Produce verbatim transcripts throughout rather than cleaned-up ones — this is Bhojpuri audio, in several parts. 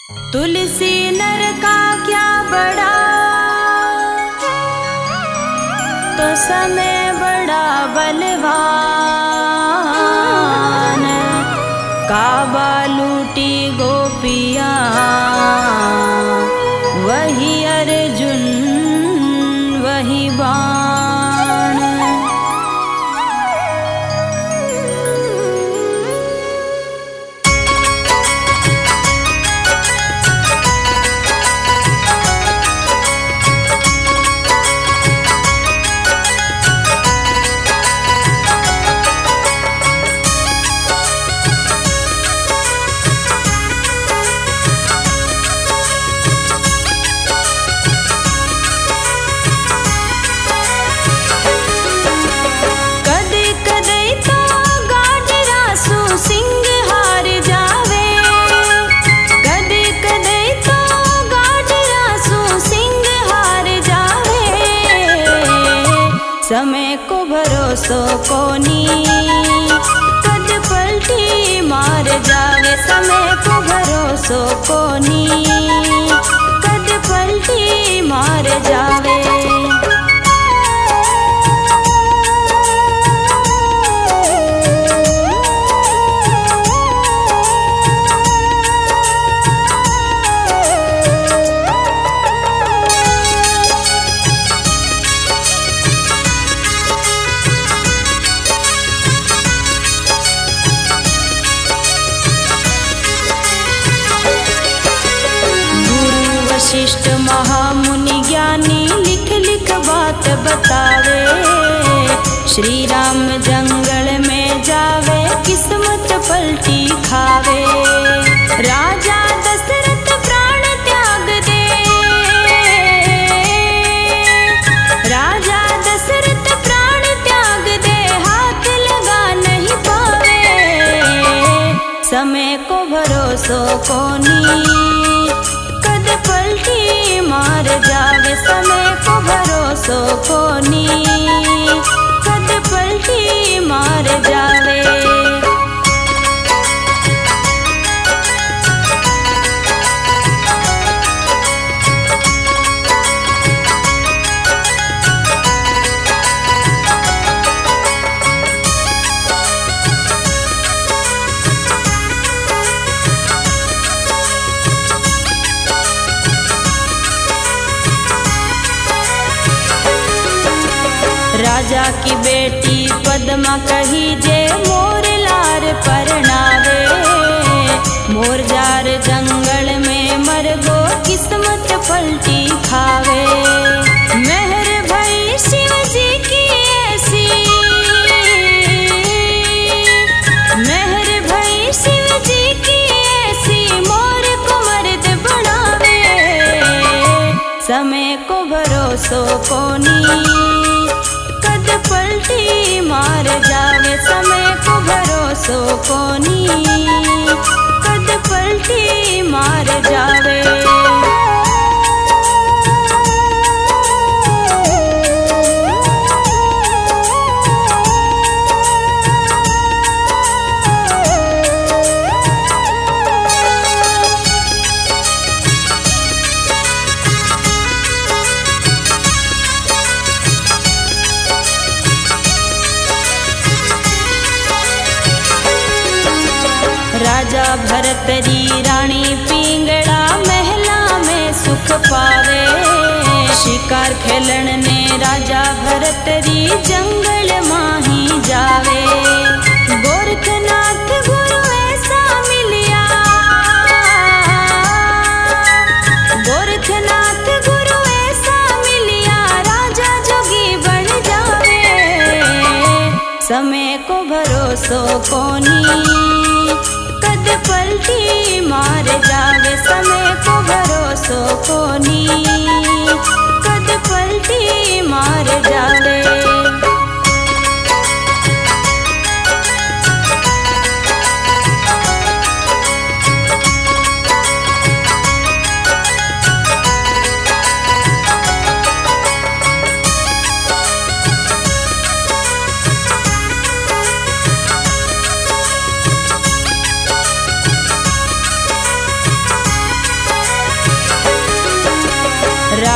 तुलसी नर का क्या बड़ा, तो समय बड़ा बलवान। काबा लूटी गोपियाँ, वही अर्जुन वही बाण। समय को भरोसो कोनी, कद पलटी मार जावे। समय को भरोसो कोनी, कद पलटी मार जावे। वशिष्ठ महामुनि ज्ञानी लिख लिख बात बतावे। श्री राम जंगल में जावे, किस्मत पलटी खावे। राजा दशरथ प्राण त्याग दे, राजा दशरथ प्राण त्याग दे, हाथ लगा नहीं पावे। समय को भरोसो कोनी, पलटी मार जावे। समय को भरोसो कोनी, कद पलटी मार जावे। राजा की बेटी पद्मा कही जे, मोर लार परनावे। मोर जार जंगल में मर गो, किस्मत पलटी खावे। मेहर भई शिव जी की ऐसी, मेहर भई शिव जी की ऐसी, मोर को मर्द बनावे। समय को भरोसो कोनी, पलटी मार जावे। समय को भरोसो कोनी, कद पलटी मार जावे। राजा भरतरी रानी पिंगड़ा, महला में सुख पावे। शिकार खेलन ने राजा भरतरी, जंगल माही जावे। गोरखनाथ गुरु ऐसा मिलिया, गोरखनाथ गुरु ऐसा मिलिया, राजा जोगी बन जावे। समय को भरोसो कोनी, पलटी मार जावे। समय को भरोसो कोनी, कद पलटी मार जावे।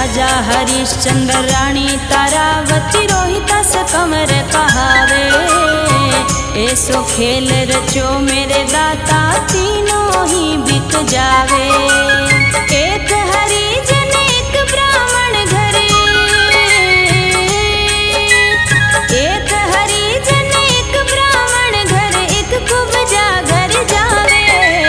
राजा हरिश्चंद्र रानी तारावती रोहितास कंवर कहावे। ऐसो खेल रचो मेरे दाता तीनों ही बिक जावे। एक हरिजन एक ब्राह्मण घरे, एक हरिजन एक ब्राह्मण घरे, एक कुब्जा घर जावे।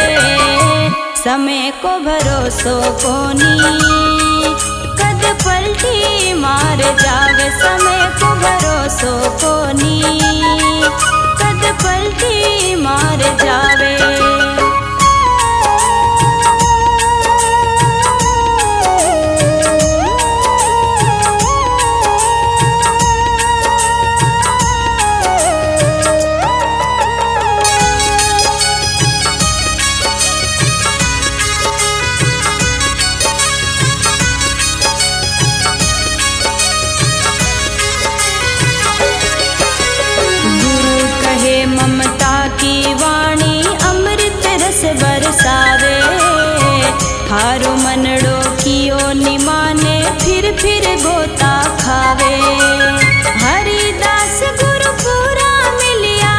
समय को भरोसो कोनी कद पलटी मार जावे। समय को भरोसो कोनी कद पलटी मार जावे। ममता की वाणी अमृत रस बरसावे। थारो मनड़ो कियो निमाने फिर फिर गोता खावे। हरिदास गुरुपुरा मिलिया,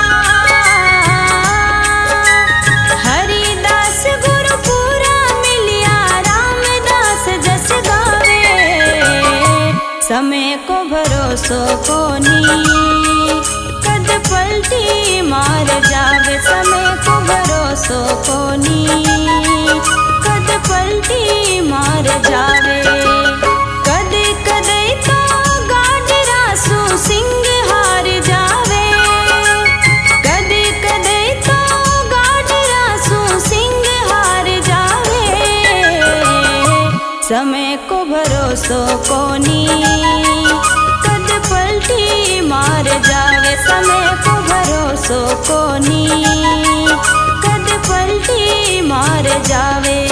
हरिदास गुरुपुरा मिलिया, रामदास जस गावे। समय को भरोसो कोनी कद पलटी मार जावे। समय को भरोसो कोनी कद पलटी मार जावे। कदे कदे तो गाडरासु सिंह हार जावे। कदे कदे तो गाडरासु सिंह हार जावे। समय को भरोसो कोनी कद पलटी मार जावे। समय को भरोसो कोनी कद पलटी मार जावे।